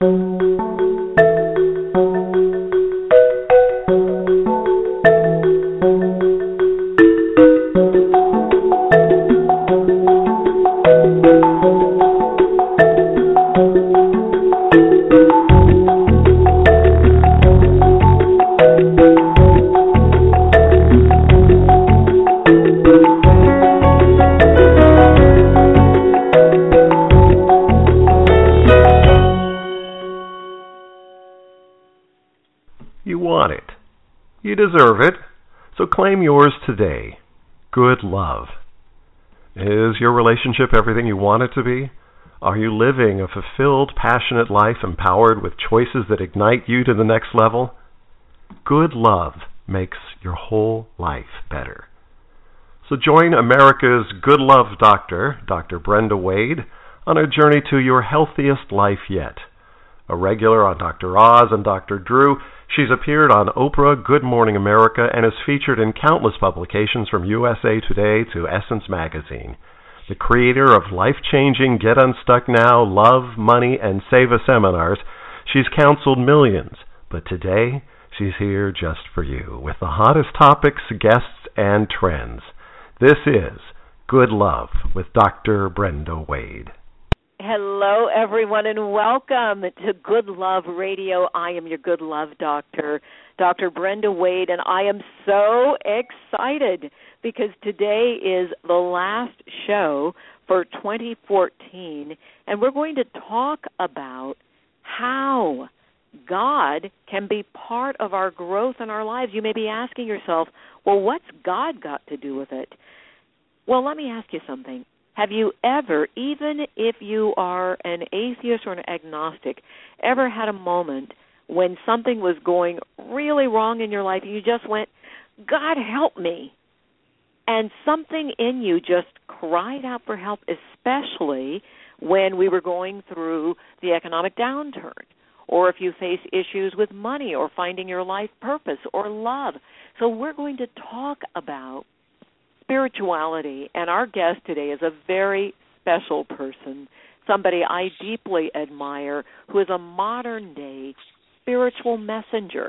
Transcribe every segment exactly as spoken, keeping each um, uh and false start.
You want it. You deserve it. So claim yours today. Good love. Is your relationship everything you want it to be? Are you living a fulfilled, passionate life empowered with choices that ignite you to the next level? Good love makes your whole life better. So join America's Good Love Doctor, Doctor Brenda Wade, on a journey to your healthiest life yet. A regular on Doctor Oz and Doctor Drew, she's appeared on Oprah, Good Morning America, and is featured in countless publications from U S A Today to Essence Magazine. The creator of life-changing Get Unstuck Now, Love, Money, and Save a seminars, she's counseled millions. But today, she's here just for you with the hottest topics, guests, and trends. This is Good Love with Doctor Brenda Wade. Hello, everyone, and welcome to Good Love Radio. I am your Good Love Doctor, Doctor Brenda Wade, and I am so excited because today is the last show for twenty fourteen, and we're going to talk about how God can be part of our growth in our lives. You may be asking yourself, well, what's God got to do with it? Well, let me ask you something. Have you ever, even if you are an atheist or an agnostic, ever had a moment when something was going really wrong in your life and you just went, God help me, and something in you just cried out for help, especially when we were going through the economic downturn, or if you face issues with money or finding your life purpose or love? So we're going to talk about spirituality, and our guest today is a very special person, somebody I deeply admire, who is a modern-day spiritual messenger.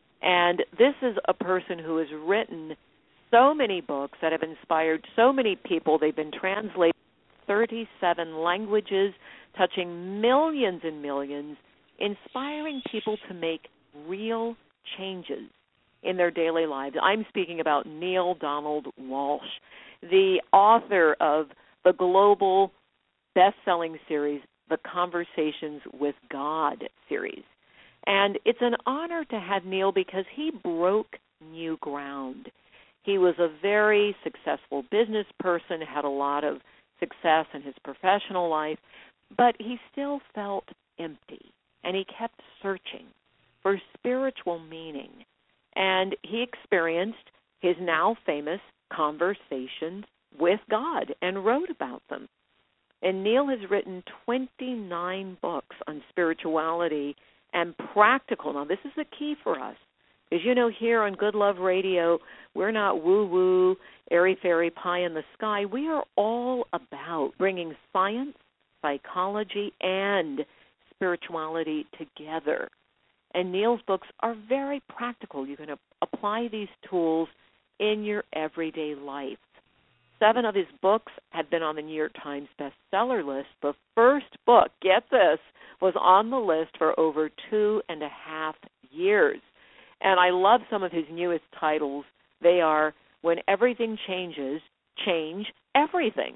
And this is a person who has written so many books that have inspired so many people. They've been translated in thirty-seven languages, touching millions and millions, inspiring people to make real changes in their daily lives. I'm speaking about Neale Donald Walsch, the author of the global best-selling series, The Conversations with God series. And it's an honor to have Neale because he broke new ground. He was a very successful business person, had a lot of success in his professional life, but he still felt empty, and he kept searching for spiritual meaning. And he experienced his now famous conversations with God and wrote about them. And Neale has written twenty-nine books on spirituality and practical. Now, this is the key for us. Because, you know, here on Good Love Radio, we're not woo-woo, airy-fairy, pie in the sky. We are all about bringing science, psychology, and spirituality together. And Neale's books are very practical. You can apply these tools in your everyday life. Seven of his books have been on the New York Times bestseller list. The first book, get this, was on the list for over two and a half years. And I love some of his newest titles. They are When Everything Changes, Change Everything.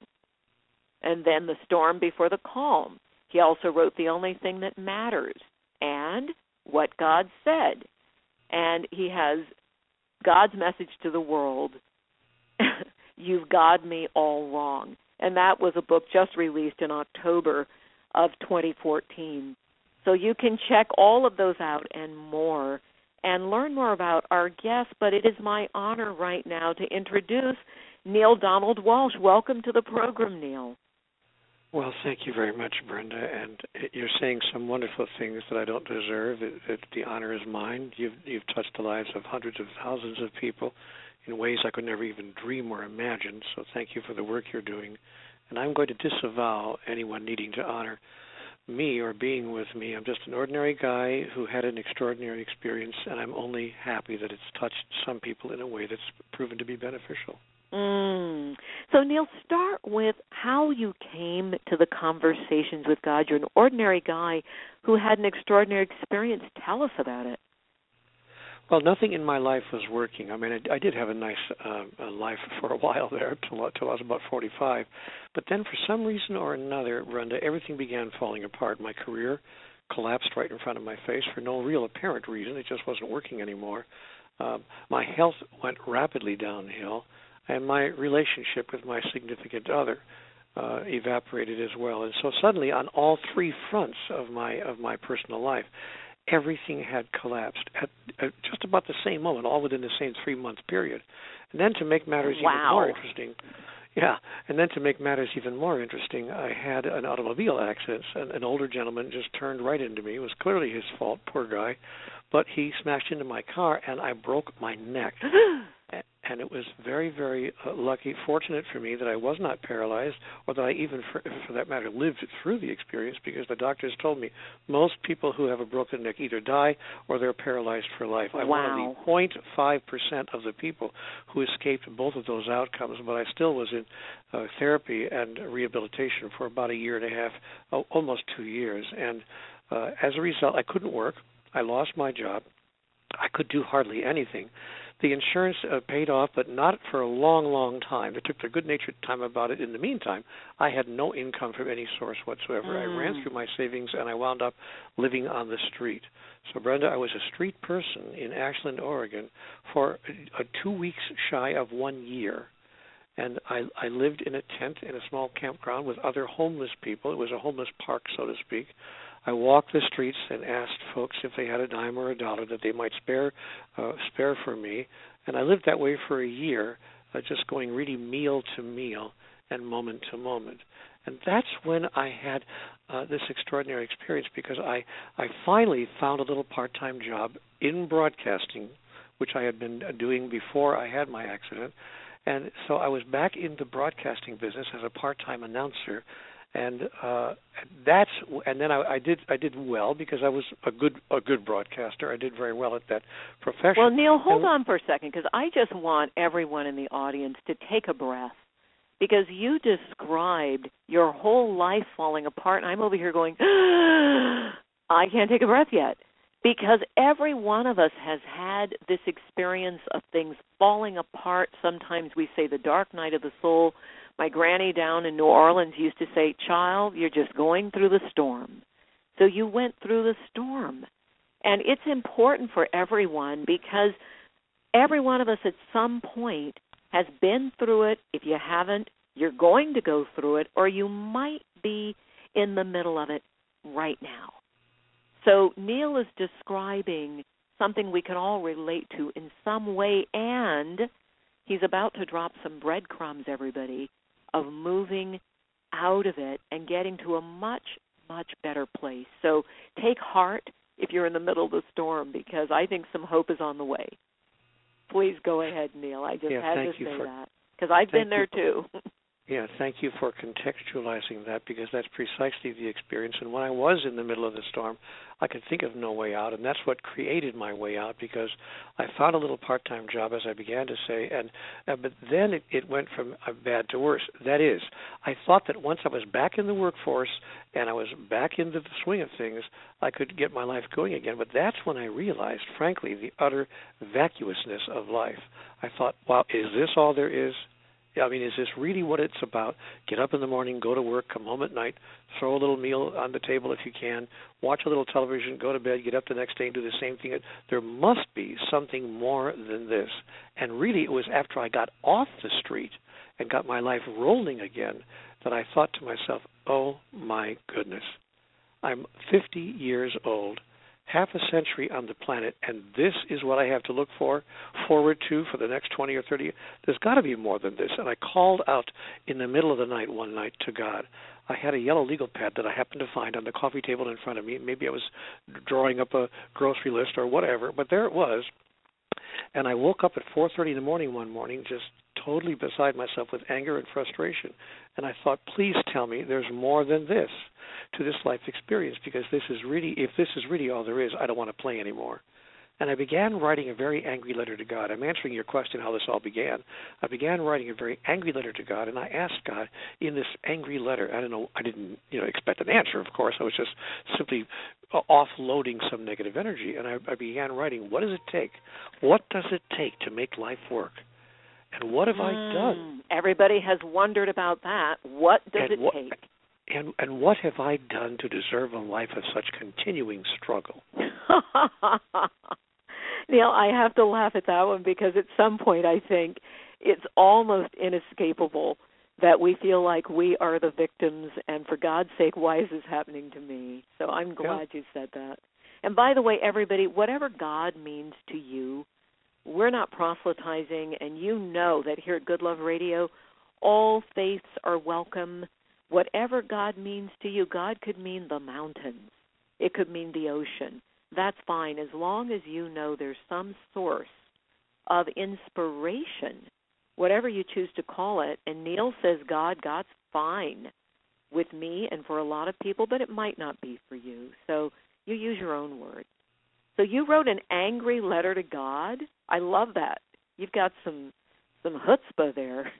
And then The Storm Before the Calm. He also wrote The Only Thing That Matters and What God Said. And he has God's Message to the World, You've Got Me All Wrong. And that was a book just released in October of twenty fourteen. So you can check all of those out and more and learn more about our guest. But it is my honor right now to introduce Neale Donald Walsch. Welcome to the program, Neale. Well, thank you very much, Brenda. And you're saying some wonderful things that I don't deserve. It, it, the honor is mine. You've, you've touched the lives of hundreds of thousands of people in ways I could never even dream or imagine. So thank you for the work you're doing. And I'm going to disavow anyone needing to honor me or being with me. I'm just an ordinary guy who had an extraordinary experience, and I'm only happy that it's touched some people in a way that's proven to be beneficial. Mm. So, Neil, start with how you came to the conversations with God. You're an ordinary guy who had an extraordinary experience. Tell us about it. Well, nothing in my life was working. I mean, I, I did have a nice uh, life for a while there, till, till I was about forty-five. But then for some reason or another, Brenda, everything began falling apart. My career collapsed right in front of my face for no real apparent reason. It just wasn't working anymore. Um, my health went rapidly downhill, and my relationship with my significant other uh, evaporated as well. And so suddenly, on all three fronts of my of my personal life, everything had collapsed at, at just about the same moment, all within the same three-month period. And then to make matters wow. even more interesting, yeah, and then to make matters even more interesting, I had an automobile accident. An, an older gentleman just turned right into me. It was clearly his fault, poor guy, but he smashed into my car, and I broke my neck. And it was very, very uh, lucky, fortunate for me that I was not paralyzed, or that I even, for, for that matter, lived through the experience, because the doctors told me most people who have a broken neck either die or they're paralyzed for life. I'm wow. one of the zero point five percent of the people who escaped both of those outcomes, but I still was in uh, therapy and rehabilitation for about a year and a half, oh, almost two years. And uh, as a result, I couldn't work. I lost my job. I could do hardly anything. The insurance uh, paid off, but not for a long, long time. They took their good-natured time about it. In the meantime, I had no income from any source whatsoever. Mm. I ran through my savings, and I wound up living on the street. So, Brenda, I was a street person in Ashland, Oregon, for uh, two weeks shy of one year. And I, I lived in a tent in a small campground with other homeless people. It was a homeless park, so to speak. I walked the streets and asked folks if they had a dime or a dollar that they might spare uh, spare for me. And I lived that way for a year, uh, just going really meal to meal and moment to moment. And that's when I had uh, this extraordinary experience, because I, I finally found a little part-time job in broadcasting, which I had been doing before I had my accident. And so I was back in the broadcasting business as a part-time announcer. And uh, that's and then I, I did I did well, because I was a good a good broadcaster. I did very well at that profession. Well, Neil, hold and, on for a second, because I just want everyone in the audience to take a breath, because you described your whole life falling apart, and I'm over here going, I can't take a breath yet, because every one of us has had this experience of things falling apart. Sometimes we say the dark night of the soul. My granny down in New Orleans used to say, child, you're just going through the storm. So you went through the storm. And it's important for everyone, because every one of us at some point has been through it. If you haven't, you're going to go through it, or you might be in the middle of it right now. So Neil is describing something we can all relate to in some way, and he's about to drop some breadcrumbs, everybody, of moving out of it and getting to a much, much better place. So take heart if you're in the middle of the storm, because I think some hope is on the way. Please go ahead, Neil. I just yeah, had to you say for, that, because I've been there you. too. Yeah, thank you for contextualizing that, because that's precisely the experience. And when I was in the middle of the storm, I could think of no way out, and that's what created my way out, because I found a little part-time job, as I began to say, and uh, but then it, it went from uh, bad to worse. That is, I thought that once I was back in the workforce and I was back into the swing of things, I could get my life going again. But that's when I realized, frankly, the utter vacuousness of life. I thought, wow, is this all there is? I mean, is this really what it's about? Get up in the morning, go to work, come home at night, throw a little meal on the table if you can, watch a little television, go to bed, get up the next day and do the same thing. There must be something more than this. And really, it was after I got off the street and got my life rolling again that I thought to myself, oh, my goodness, I'm fifty years old, half a century on the planet, and this is what I have to look for, forward to for the next twenty or thirty years. There's got to be more than this. And I called out in the middle of the night one night to God. I had a yellow legal pad that I happened to find on the coffee table in front of me. Maybe I was drawing up a grocery list or whatever, but there it was. And I woke up at four thirty in the morning one morning just totally beside myself with anger and frustration. And I thought, please tell me there's more than this to this life experience, because this is really, if this is really all there is, I don't want to play anymore. And I began writing a very angry letter to God. I'm answering your question how this all began. I began writing a very angry letter to God, and I asked God in this angry letter, I don't know, I didn't, you know, expect an answer, of course. I was just simply offloading some negative energy. And I, I began writing, what does it take? What does it take to make life work? And what have mm, I done? Everybody has wondered about that. What does and it what, take? And, and what have I done to deserve a life of such continuing struggle? Neil, I have to laugh at that one, because at some point I think it's almost inescapable that we feel like we are the victims, and for God's sake, why is this happening to me? So I'm glad yeah. you said that. And by the way, everybody, whatever God means to you, we're not proselytizing, and you know that here at Good Love Radio, all faiths are welcome. Whatever God means to you, God could mean the mountains. It could mean the ocean. That's fine, as long as you know there's some source of inspiration, whatever you choose to call it. And Neil says, God, God's fine with me and for a lot of people, but it might not be for you. So you use your own words. So you wrote an angry letter to God. I love that. You've got some some chutzpah there.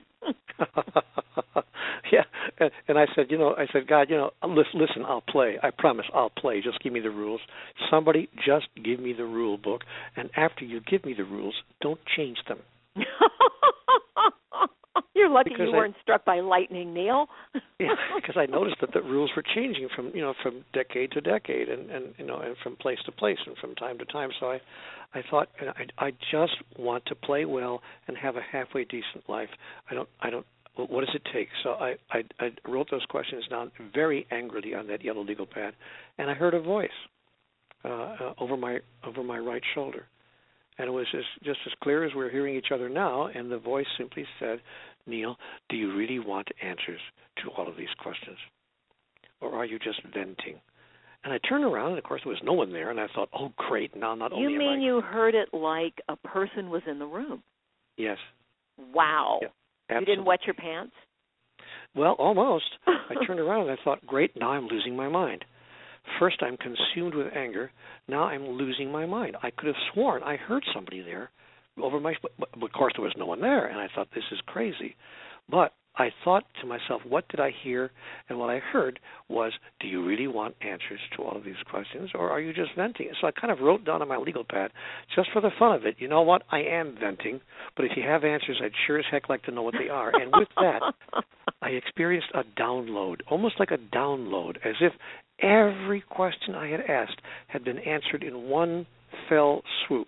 yeah, and, and I said, you know, I said, God, you know, listen, listen, I'll play. I promise I'll play. Just give me the rules. Somebody just give me the rule book, and after you give me the rules, don't change them. You're lucky because you weren't I, struck by lightning, Neil. yeah, because I noticed that the rules were changing from, you know, from decade to decade, and, and you know, and from place to place, and from time to time. So I, I thought, I, I just want to play well and have a halfway decent life. I don't, I don't. What does it take? So I, I, I wrote those questions down very angrily on that yellow legal pad, and I heard a voice uh, uh, over my over my right shoulder. And it was just, just as clear as we're hearing each other now, and the voice simply said, Neil, do you really want answers to all of these questions? Or are you just venting? And I turned around, and of course there was no one there, and I thought, oh, great, now not only You mean am I... you heard it like a person was in the room? Yes. Wow. Yeah, you didn't wet your pants? Well, almost. I turned around, and I thought, great, now I'm losing my mind. First, I'm consumed with anger. Now I'm losing my mind. I could have sworn I heard somebody there over my... But of course, there was no one there, and I thought, this is crazy. But I thought to myself, what did I hear? And what I heard was, do you really want answers to all of these questions, or are you just venting? So I kind of wrote down on my legal pad, just for the fun of it, you know what, I am venting, but if you have answers, I'd sure as heck like to know what they are. And with that, I experienced a download, almost like a download, as if every question I had asked had been answered in one fell swoop.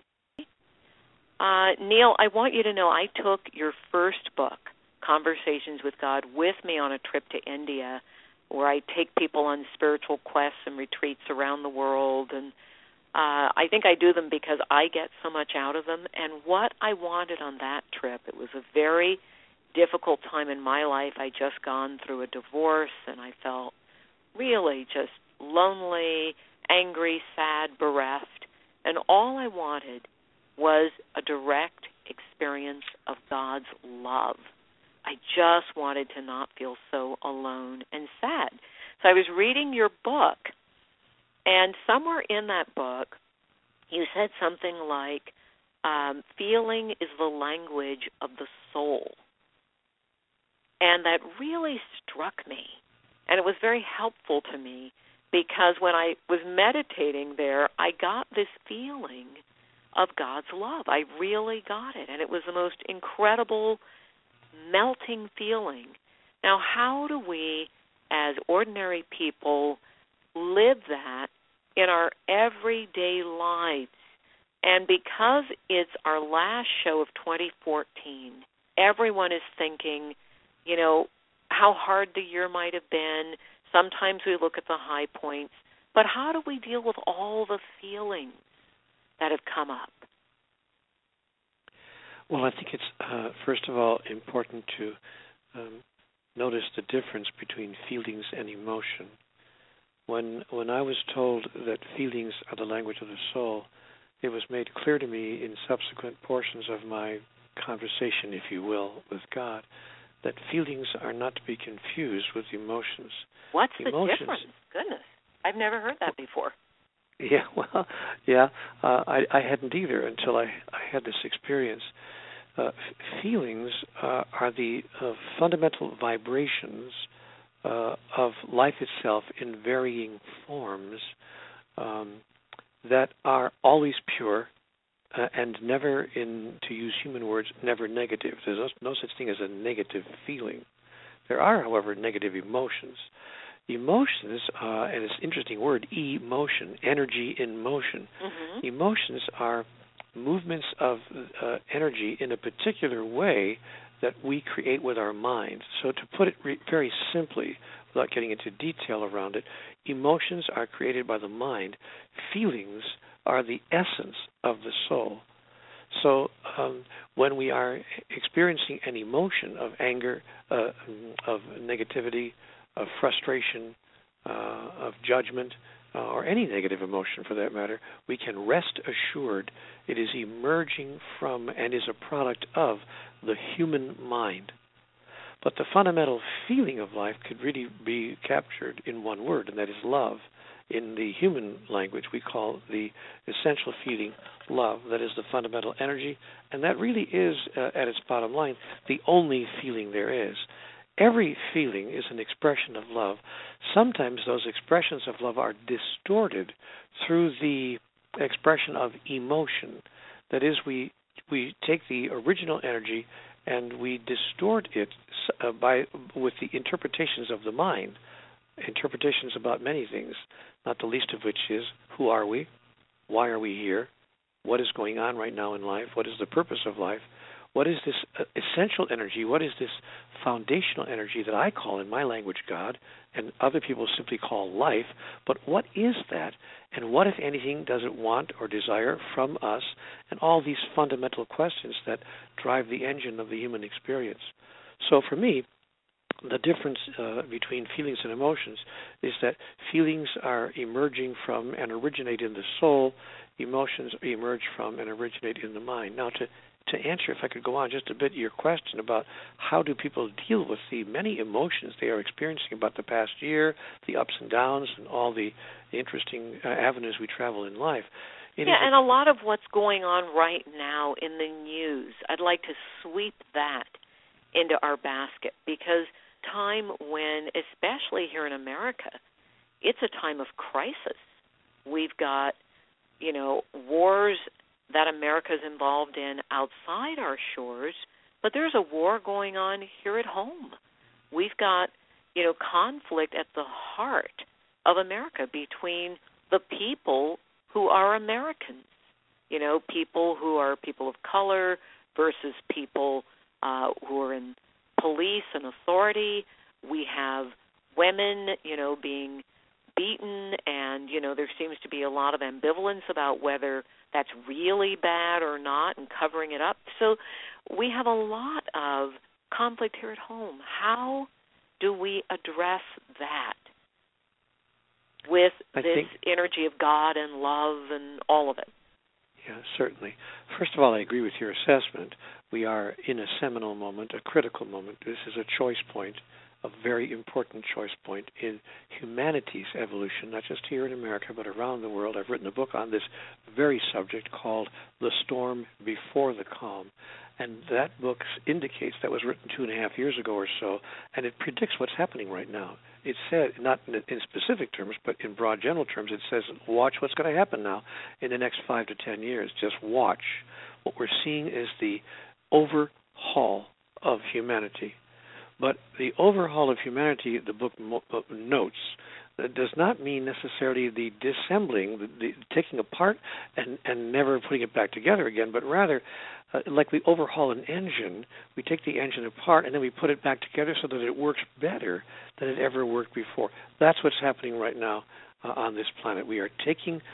Uh, Neil, I want you to know I took your first book, Conversations with God, with me on a trip to India, where I take people on spiritual quests and retreats around the world. And uh, I think I do them because I get so much out of them. And what I wanted on that trip, it was a very difficult time in my life. I just gone through a divorce, and I felt really just lonely, angry, sad, bereft. And all I wanted was a direct experience of God's love. I just wanted to not feel so alone and sad. So I was reading your book, and somewhere in that book, you said something like, um, feeling is the language of the soul. And that really struck me. And it was very helpful to me, because when I was meditating there, I got this feeling of God's love. I really got it. And it was the most incredible, melting feeling. Now, how do we, as ordinary people, live that in our everyday lives? And because it's our last show of twenty fourteen, everyone is thinking, you know, how hard the year might have been. Sometimes we look at the high points. But how do we deal with all the feelings that have come up? Well, I think it's, uh, first of all, important to um, notice the difference between feelings and emotion. When when I was told that feelings are the language of the soul, it was made clear to me in subsequent portions of my conversation, if you will, with God, that feelings are not to be confused with emotions. What's emotions, the difference? Goodness, I've never heard that before. Yeah, well, yeah, uh, I, I hadn't either until I, I had this experience. Uh, f- feelings uh, are the uh, fundamental vibrations uh, of life itself in varying forms um, that are always pure uh, and never, in to use human words, never negative. There's no, no such thing as a negative feeling. There are, however, negative emotions. Emotions, uh, and it's an interesting word, emotion, energy in motion. Mm-hmm. Emotions are movements of uh, energy in a particular way that we create with our mind. So to put it re- very simply, without getting into detail around it, emotions are created by the mind. Feelings are the essence of the soul. So um, when we are experiencing an emotion of anger, uh, of negativity, of frustration, uh, of judgment, uh, or any negative emotion for that matter, we can rest assured it is emerging from and is a product of the human mind. But the fundamental feeling of life could really be captured in one word, and that is love. In the human language, we call the essential feeling love. That is the fundamental energy, and that really is, uh, at its bottom line, the only feeling there is. Every feeling is an expression of love. Sometimes those expressions of love are distorted through the expression of emotion. That is, we we take the original energy and we distort it uh, by with the interpretations of the mind, interpretations about many things, not the least of which is, who are we? Why are we here? What is going on right now in life? What is the purpose of life? What is this essential energy? What is this foundational energy that I call in my language God, and other people simply call life? But what is that? And what, if anything, does it want or desire from us? And all these fundamental questions that drive the engine of the human experience. So for me, the difference uh, between feelings and emotions is that feelings are emerging from and originate in the soul. Emotions emerge from and originate in the mind. Now, to To answer, if I could go on just a bit, your question about how do people deal with the many emotions they are experiencing about the past year, the ups and downs, and all the interesting uh, avenues we travel in life. It yeah, and a lot of what's going on right now in the news, I'd like to sweep that into our basket, because time when, especially here in America, it's a time of crisis. We've got, you know, wars that America's involved in outside our shores, but there's a war going on here at home. We've got, you know, conflict at the heart of America between the people who are Americans, you know, people who are people of color versus people uh, who are in police and authority. We have women, you know, being beaten, and, you know, there seems to be a lot of ambivalence about whether that's really bad or not, and covering it up. So we have a lot of conflict here at home. How do we address that with I this think, energy of God and love and all of it? Yeah, certainly. First of all, I agree with your assessment. We are in a seminal moment, a critical moment. This is a choice point, a very important choice point in humanity's evolution, not just here in America, but around the world. I've written a book on this very subject called The Storm Before the Calm, and that book indicates, that was written two and a half years ago or so, and it predicts what's happening right now. It said, not in, in specific terms, but in broad general terms, it says, watch what's going to happen now in the next five to ten years. Just watch. What we're seeing is the overhaul of humanity. But the overhaul of humanity, the book mo- notes, that does not mean necessarily the dissembling, the, the taking apart and, and never putting it back together again, but rather, uh, like we overhaul an engine, we take the engine apart and then we put it back together so that it works better than it ever worked before. That's what's happening right now uh, on this planet. We are taking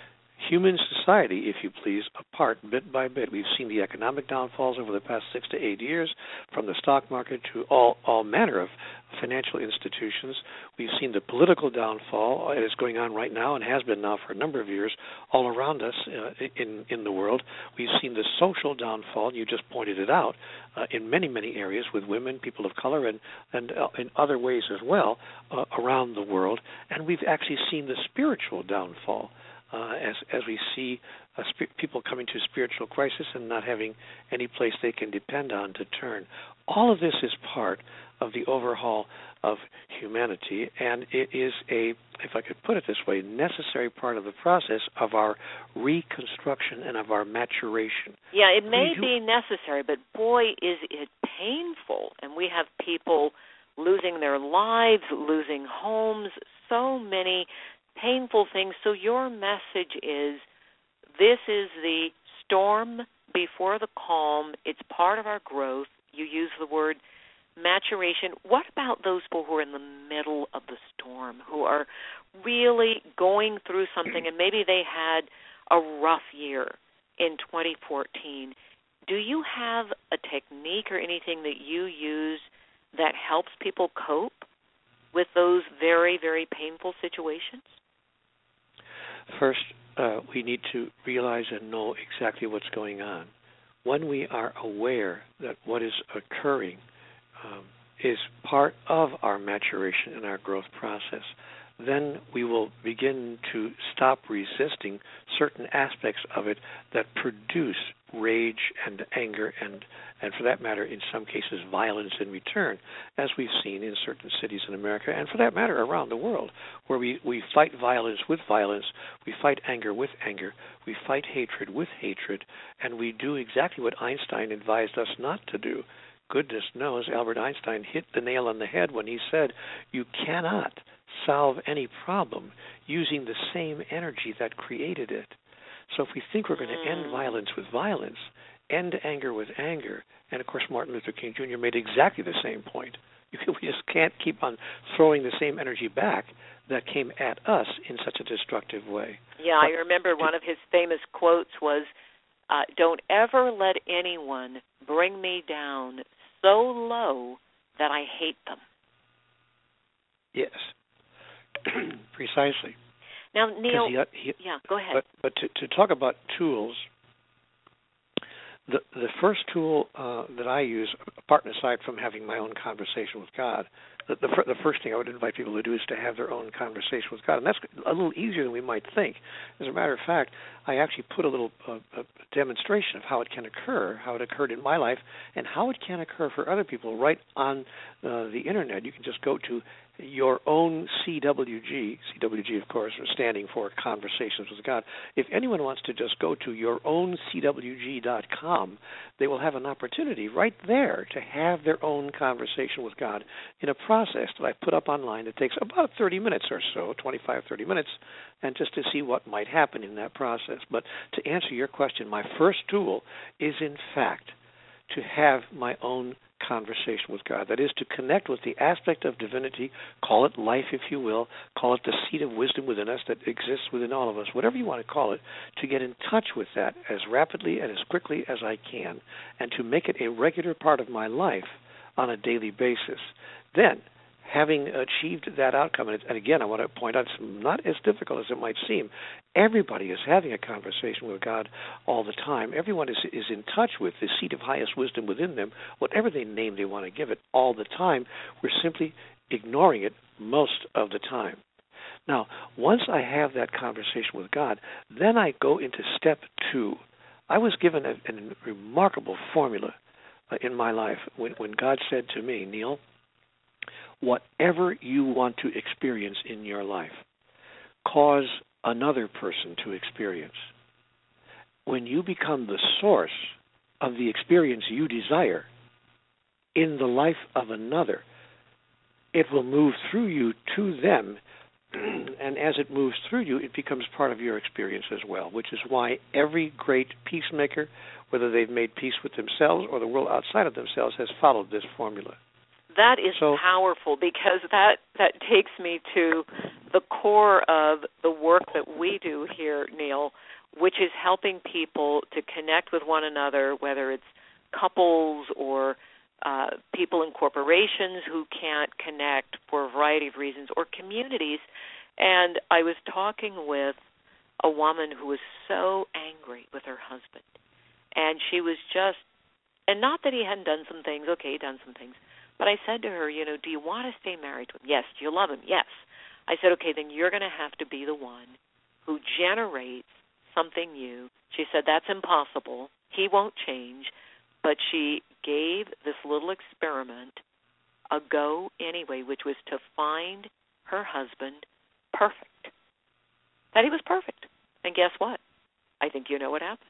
human society, if you please, apart bit by bit. We've seen the economic downfalls over the past six to eight years, from the stock market to all, all manner of financial institutions. We've seen the political downfall, and it's going on right now and has been now for a number of years all around us uh, in, in the world. We've seen the social downfall, and you just pointed it out, uh, in many, many areas with women, people of color, and, and uh, in other ways as well uh, around the world. And we've actually seen the spiritual downfall. Uh, as as we see uh, sp- people coming to spiritual crisis and not having any place they can depend on to turn. All of this is part of the overhaul of humanity, and it is a, if I could put it this way, necessary part of the process of our reconstruction and of our maturation. Yeah, it may be necessary, but boy, is it painful. And we have people losing their lives, losing homes, so many painful things. So your message is, this is the storm before the calm. It's part of our growth. You use the word maturation. What about those people who are in the middle of the storm, who are really going through something, and maybe they had a rough year in twenty fourteen? Do you have a technique or anything that you use that helps people cope with those very, very painful situations? First, uh, we need to realize and know exactly what's going on. When we are aware that what is occurring um, is part of our maturation and our growth process, then we will begin to stop resisting certain aspects of it that produce rage and anger and, and for that matter, in some cases, violence in return, as we've seen in certain cities in America and for that matter around the world, where we, we fight violence with violence, we fight anger with anger, we fight hatred with hatred, and we do exactly what Einstein advised us not to do. Goodness knows Albert Einstein hit the nail on the head when he said, you cannot solve any problem using the same energy that created it. So if we think we're going to end violence with violence, end anger with anger, and of course Martin Luther King Junior made exactly the same point. We just can't keep on throwing the same energy back that came at us in such a destructive way. Yeah, but I remember one of his famous quotes was, uh, don't ever let anyone bring me down so low that I hate them. Yes. Precisely. Now, Neil, he, he, yeah, go ahead. But, but to, to talk about tools, the the first tool uh, that I use, apart and aside from having my own conversation with God, the, the, the first thing I would invite people to do is to have their own conversation with God, and that's a little easier than we might think. As a matter of fact, I actually put a little uh, a demonstration of how it can occur, how it occurred in my life, and how it can occur for other people right on uh, the Internet. You can just go to your own C W G, C W G, of course, standing for Conversations with God. If anyone wants to just go to your own C W G dot com, they will have an opportunity right there to have their own conversation with God in a process that I put up online that takes about thirty minutes or so, twenty-five, thirty minutes, and just to see what might happen in that process. But to answer your question, my first tool is, in fact, to have my own conversation with God. That is, to connect with the aspect of divinity, call it life if you will, call it the seed of wisdom within us that exists within all of us, whatever you want to call it, to get in touch with that as rapidly and as quickly as I can, and to make it a regular part of my life on a daily basis. Then, having achieved that outcome, and, and again, I want to point out it's not as difficult as it might seem. Everybody is having a conversation with God all the time. Everyone is is in touch with the seat of highest wisdom within them, whatever they name they want to give it, all the time. We're simply ignoring it most of the time. Now, once I have that conversation with God, then I go into step two. I was given a, a remarkable formula uh, in my life when, when God said to me, Neil, whatever you want to experience in your life, cause another person to experience. When you become the source of the experience you desire in the life of another, it will move through you to them, and as it moves through you, it becomes part of your experience as well, which is why every great peacemaker, whether they've made peace with themselves or the world outside of themselves, has followed this formula. That is so, powerful, because that, that takes me to the core of the work that we do here, Neil, which is helping people to connect with one another, whether it's couples or uh, people in corporations who can't connect for a variety of reasons, or communities. And I was talking with a woman who was so angry with her husband, and she was just, and not that he hadn't done some things, okay, he'd done some things, but I said to her, you know, do you want to stay married to him? Yes. Do you love him? Yes. I said, okay, then you're going to have to be the one who generates something new. She said, that's impossible. He won't change. But she gave this little experiment a go anyway, which was to find her husband perfect, that he was perfect. And guess what? I think you know what happened.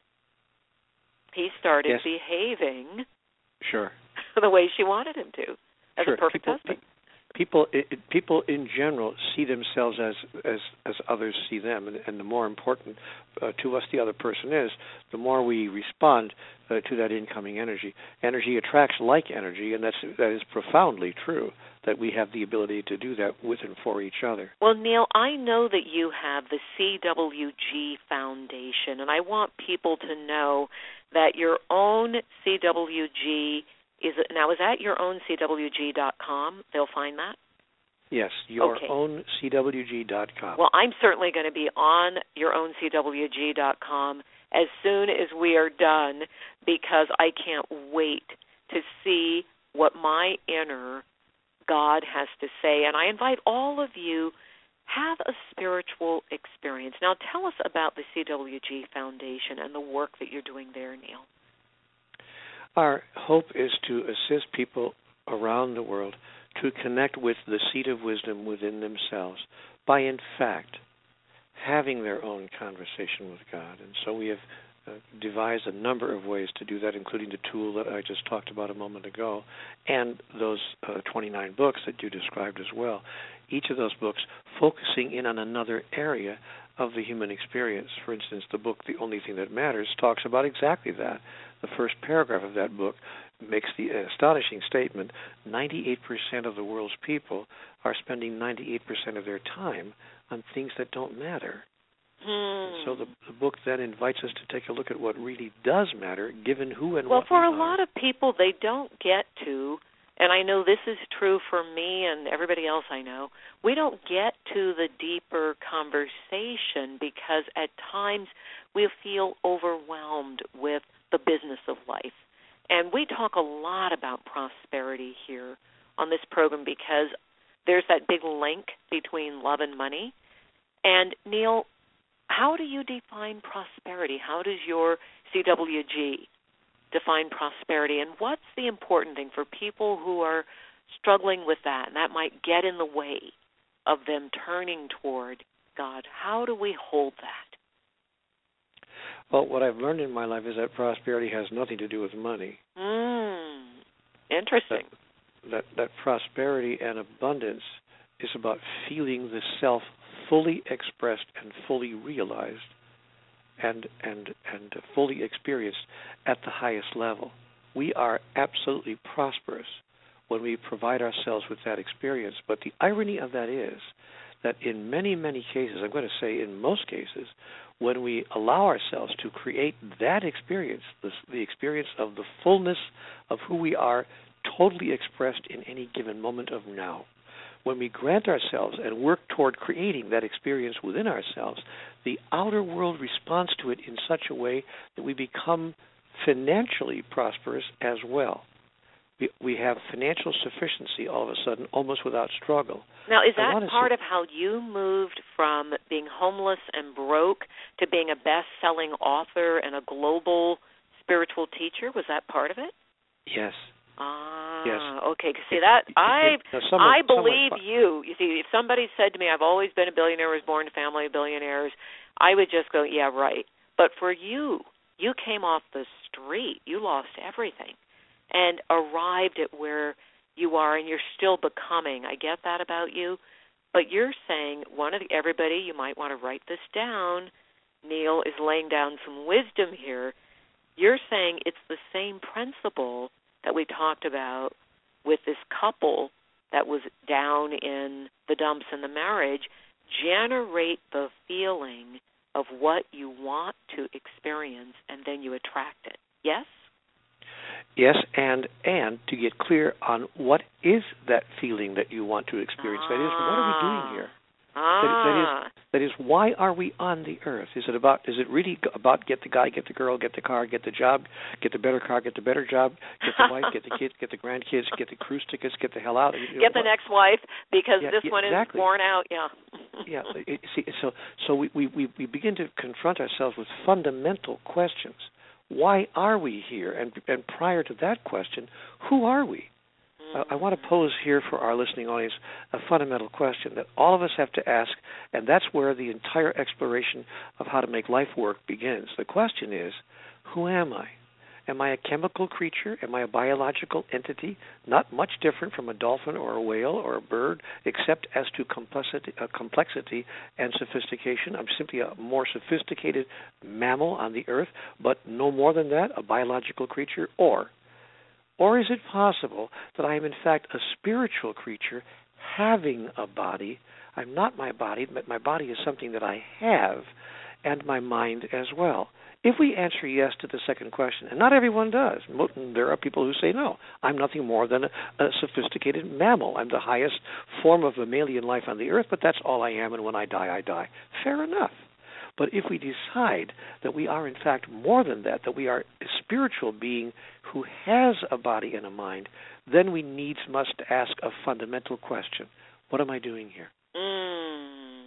He started yes. behaving sure. the way she wanted him to, as sure. a perfect people, husband. People, it, it, people in general see themselves as as, as others see them, and, and the more important uh, to us the other person is, the more we respond uh, to that incoming energy. Energy attracts like energy, and that's that is profoundly true. That we have the ability to do that with and for each other. Well, Neil, I know that you have the C W G Foundation, and I want people to know that your own C W G is now is that your own C W G dot com? They'll find that? Yes, your okay. own C W G dot com. Well, I'm certainly going to be on your own C W G dot com as soon as we are done, because I can't wait to see what my inner God has to say. And I invite all of you, have a spiritual experience. Now tell us about the C W G Foundation and the work that you're doing there, Neil. Our hope is to assist people around the world to connect with the seat of wisdom within themselves by, in fact, having their own conversation with God. And so we have uh, devised a number of ways to do that, including the tool that I just talked about a moment ago, and those uh, twenty-nine books that you described as well. Each of those books focusing in on another area of the human experience. For instance, the book, The Only Thing That Matters, talks about exactly that. The first paragraph of that book makes the astonishing statement, ninety-eight percent of the world's people are spending ninety-eight percent of their time on things that don't matter. Hmm. So the, the book then invites us to take a look at what really does matter, given who and well, what for we a are. lot of people, they don't get to, and I know this is true for me and everybody else I know, we don't get to the deeper conversation because at times we feel overwhelmed with the business of life. And we talk a lot about prosperity here on this program because there's that big link between love and money. And, Neil, how do you define prosperity? How does your C W G define prosperity? And what's the important thing for people who are struggling with that and that might get in the way of them turning toward God? How do we hold that? Well, what I've learned in my life is that prosperity has nothing to do with money. Mm, interesting. That, that, that prosperity and abundance is about feeling the self fully expressed and fully realized and, and, and fully experienced at the highest level. We are absolutely prosperous when we provide ourselves with that experience. But the irony of that is that in many, many cases, I'm going to say in most cases, when we allow ourselves to create that experience, the, the experience of the fullness of who we are totally expressed in any given moment of now, when we grant ourselves and work toward creating that experience within ourselves, the outer world responds to it in such a way that we become financially prosperous as well. We, we have financial sufficiency all of a sudden, almost without struggle. Now, is that part say, of how you moved from being homeless and broke to being a best-selling author and a global spiritual teacher? Was that part of it? Yes. Ah, yes. okay. See, that I somewhat, I believe somewhat, you. You see, if somebody said to me, "I've always been a billionaire, was born in a family of billionaires," I would just go, "Yeah, right." But for you, you came off the street. You lost everything and arrived at where you are, and you're still becoming. I get that about you, but you're saying one of the, everybody. You might want to write this down. Neil is laying down some wisdom here. You're saying it's the same principle that we talked about with this couple that was down in the dumps in the marriage, generate the feeling of what you want to experience, and then you attract it. Yes? Yes, and and to get clear on what is that feeling that you want to experience. Ah. That is, what are we doing here? Ah. That, that is, that is, why are we on the earth? Is it about? Is it really about get the guy, get the girl, get the car, get the job, get the better car, get the better job, get the wife, get the kids, get the grandkids, get the cruise tickets, get the hell out? You know, get the what? next wife because yeah, this yeah, one exactly. is worn out. Yeah. yeah. It, see, so so we, we we begin to confront ourselves with fundamental questions. Why are we here? And and prior to that question, who are we? I want to pose here for our listening audience a fundamental question that all of us have to ask, and that's where the entire exploration of how to make life work begins. The question is, who am I? Am I a chemical creature? Am I a biological entity? Not much different from a dolphin or a whale or a bird, except as to complexity, uh, complexity and sophistication. I'm simply a more sophisticated mammal on the earth, but no more than that, a biological creature. Or Or is it possible that I am in fact a spiritual creature having a body? I'm not my body, but my body is something that I have, and my mind as well. If we answer yes to the second question, and not everyone does, there are people who say no, I'm nothing more than a, a sophisticated mammal. I'm the highest form of mammalian life on the earth, but that's all I am, and when I die, I die. Fair enough. But if we decide that we are in fact more than that, that we are a spiritual being who has a body and a mind, then we needs must ask a fundamental question. What am I doing here? Mm.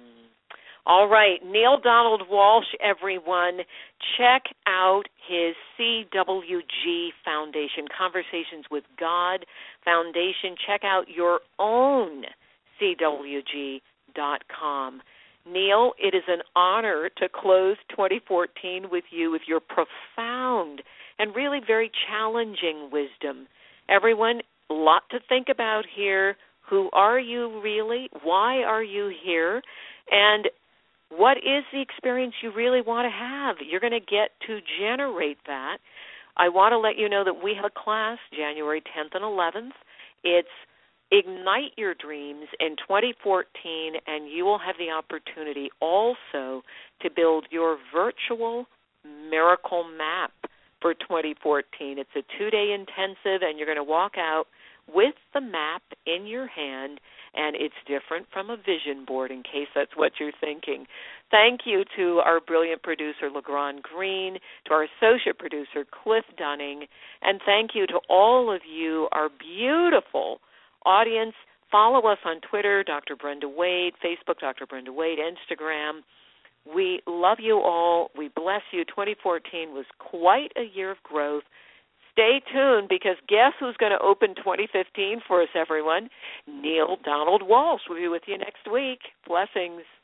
All right. Neale Donald Walsch, everyone. Check out his C W G Foundation, Conversations with God Foundation. Check out your own C W G dot com. Neale, it is an honor to close twenty fourteen with you with your profound and really very challenging wisdom. Everyone, a lot to think about here. Who are you really? Why are you here? And what is the experience you really want to have? You're going to get to generate that. I want to let you know that we have a class January tenth and eleventh. It's Ignite Your Dreams in twenty fourteen, and you will have the opportunity also to build your virtual miracle map for twenty fourteen. It's a two-day intensive, and you're going to walk out with the map in your hand, and it's different from a vision board in case that's what you're thinking. Thank you to our brilliant producer, LeGrand Green, to our associate producer, Cliff Dunning, and thank you to all of you, our beautiful audience. Follow us on Twitter, Doctor Brenda Wade, Facebook, Doctor Brenda Wade, Instagram. We love you all. We bless you. twenty fourteen was quite a year of growth. Stay tuned, because guess who's going to open twenty fifteen for us, everyone? Neale Donald Walsch will be with you next week. Blessings.